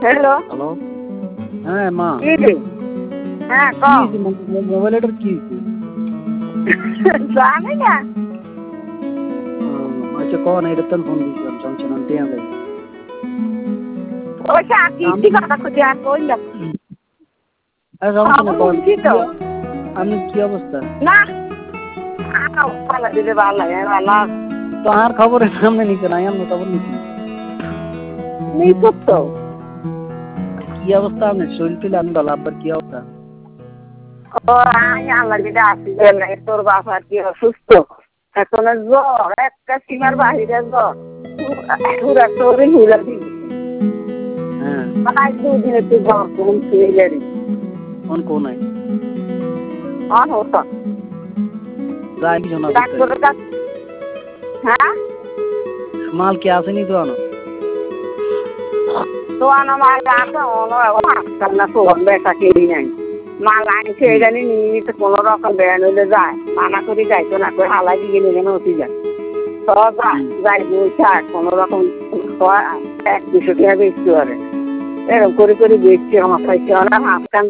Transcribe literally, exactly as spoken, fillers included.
hello hello হ্যাঁ মা কি রে হ্যাঁ ক মোবাইলের কি জানি না আচ্ছা কন এটা তো ফোন দিয়েছিলাম সমস্যা নাম টিয়া ভাই ওই কি কথা খুঁজে আর কই না আরে সমস্যা না কন তো আমি কি অবস্থা না আনো ভালো দিলে ভালো লাগে ভালো তো আর খবরের সামনে নিতে নাই আমি খবর নিচ্ছি নেই তো কি অবস্থা আমি শরীর তুলে আমি ভালো আব্বার কি অবস্থা ও আমি আল্লাহ দিদা আসি তোর বাপ আর কি অসুস্থ এখন জ্বর একটা সীমার বাহিরে জ্বর পুরা শরীর হুলা দিবি হ্যাঁ আজ দুদিন একটু জ্বর কমছে এলেরি কোন কোন নাই অন হতো যাই কিছু না ডাক্তারের কাছে হ্যাঁ মাল কি আসেনি তো আনো তো আনো মাল আছে অন হাসতাম না তোর বেটা কেড়ি নাই মাল আনছে এখানে নিয়ে তো কোনো রকম বেড়ান হইলে যায় মানা করি যাইতো না করে হালাই দিয়ে নিলে নতি যায় তো যায় যাই বলছে আর কোনো রকম এক দুশো টাকা বেচতে পারে এরকম করে করে বেচছে আমার খাইছে অনেক হাসতাম